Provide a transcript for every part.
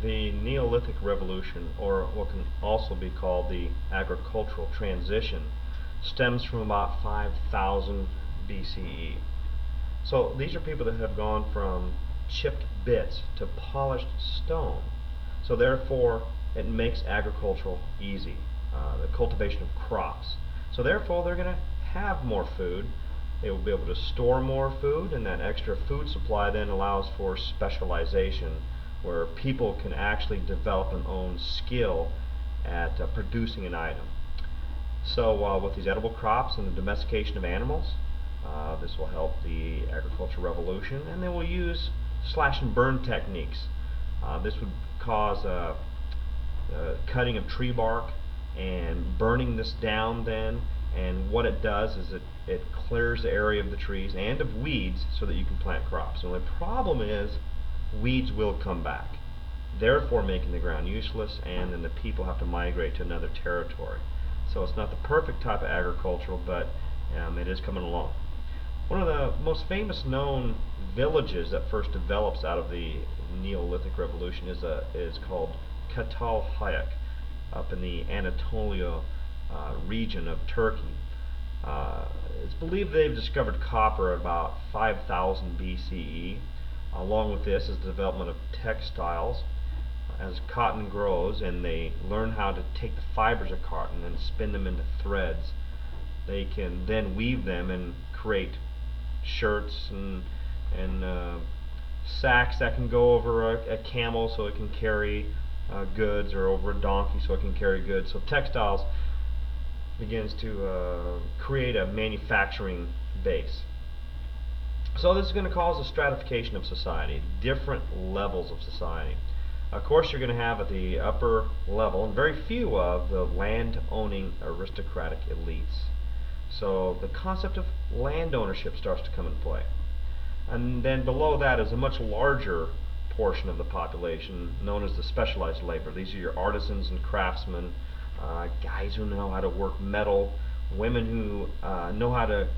The Neolithic Revolution, or what can also be called the agricultural transition, stems from about 5000 BCE. So these are people that have gone from chipped bits to polished stone. So therefore, it makes agricultural easy, the cultivation of crops. So therefore, they're going to have more food. They will be able to store more food, and that extra food supply then allows for specialization, where people can actually develop an own skill at producing an item. So with these edible crops and the domestication of animals, this will help the agricultural revolution, and they will use slash and burn techniques. This would cause cutting of tree bark and burning this down then, and what it does is it clears the area of the trees and of weeds so that you can plant crops. The only problem is weeds will come back, therefore making the ground useless, and then the people have to migrate to another territory. So it's not the perfect type of agricultural, but it is coming along. One of the most famous known villages that first develops out of the Neolithic Revolution is called Çatalhöyük, up in the Anatolia region of Turkey. It's believed they've discovered copper at about 5000 BCE. Along with this is the development of textiles. As cotton grows and they learn how to take the fibers of cotton and spin them into threads, they can then weave them and create shirts and sacks that can go over a camel so it can carry goods, or over a donkey so it can carry goods. So textiles begins to create a manufacturing base. So this is going to cause a stratification of society, different levels of society. Of course, you're going to have at the upper level, and very few of, the land-owning aristocratic elites. So the concept of land ownership starts to come into play. And then below that is a much larger portion of the population known as the specialized labor. These are your artisans and craftsmen, guys who know how to work metal, women who know how to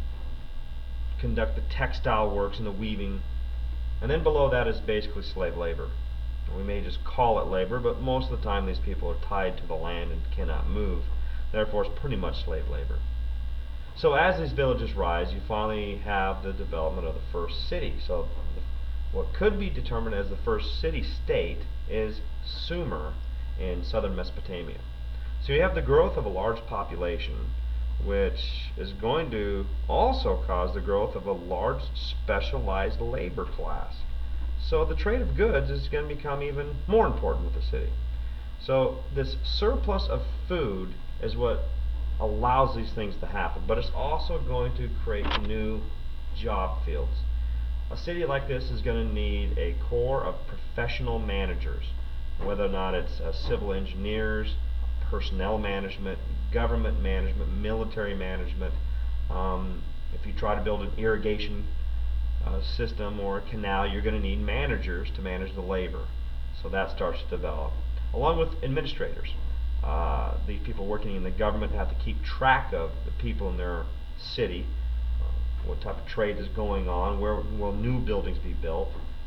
conduct the textile works and the weaving. And then below that is basically slave labor. We may just call it labor, but most of the time these people are tied to the land and cannot move. Therefore, it's pretty much slave labor. So as these villages rise, you finally have the development of the first city. So what could be determined as the first city-state is Sumer in southern Mesopotamia. So you have the growth of a large population, which is going to also cause the growth of a large specialized labor class. So the trade of goods is going to become even more important with the city. So this surplus of food is what allows these things to happen, but it's also going to create new job fields. A city like this is going to need a core of professional managers, whether or not it's civil engineers, personnel management, government management, military management. If you try to build an irrigation system or a canal, you're going to need managers to manage the labor. So that starts to develop, along with administrators. The people working in the government have to keep track of the people in their city, what type of trade is going on, where will new buildings be built,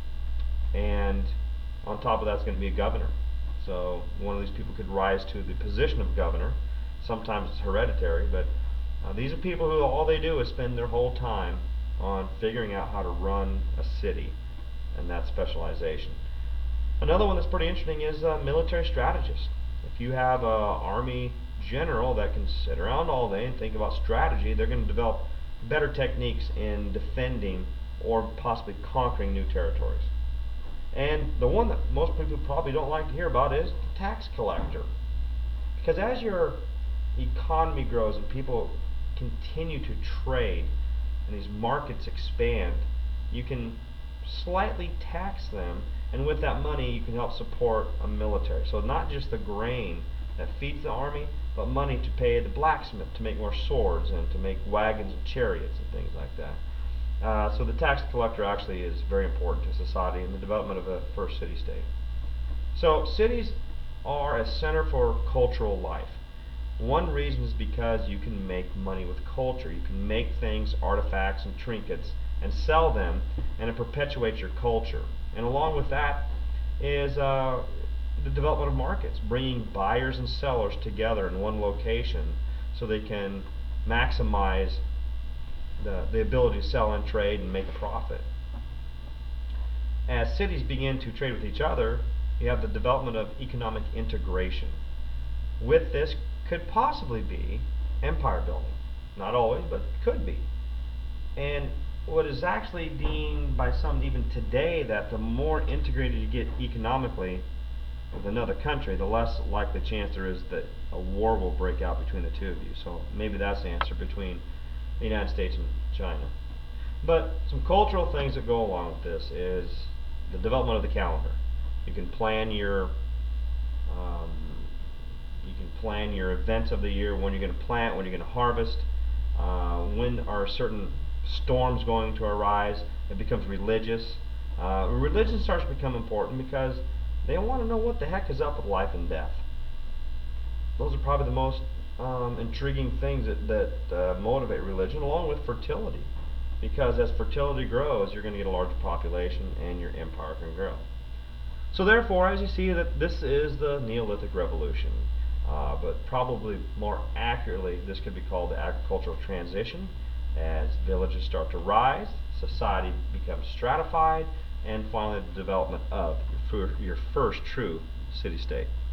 and on top of that is going to be a governor. So one of these people could rise to the position of governor. Sometimes it's hereditary, but these are people who all they do is spend their whole time on figuring out how to run a city, and that specialization. Another one that's pretty interesting is military strategist. If you have an army general that can sit around all day and think about strategy, they're going to develop better techniques in defending or possibly conquering new territories. And the one that most people probably don't like to hear about is the tax collector. Because as your economy grows and people continue to trade and these markets expand, you can slightly tax them, and with that money you can help support a military. So not just the grain that feeds the army, but money to pay the blacksmith to make more swords and to make wagons and chariots and things like that. So the tax collector actually is very important to society and the development of a first city-state. So cities are a center for cultural life. One reason is because you can make money with culture. You can make things, artifacts, and trinkets, and sell them, and it perpetuates your culture. And along with that, is the development of markets, bringing buyers and sellers together in one location so they can maximize the ability to sell and trade and make a profit. As cities begin to trade with each other, you have the development of economic integration. With this could possibly be empire building. Not always, but could be. And what is actually deemed by some even today that the more integrated you get economically with another country, the less likely chance there is that a war will break out between the two of you. So maybe that's the answer between the United States and China. But some cultural things that go along with this is the development of the calendar. You can plan your um, events of the year, when you're going to plant, when you're going to harvest, when are certain storms going to arise. It becomes religious. Religion starts to become important because they want to know what the heck is up with life and death. Those are probably the most intriguing things that motivate religion, along with fertility. Because as fertility grows, you're going to get a larger population and your empire can grow. So therefore, as you see, that this is the Neolithic Revolution. But probably more accurately, this could be called the agricultural transition. As villages start to rise, society becomes stratified, and finally the development of your first true city-state.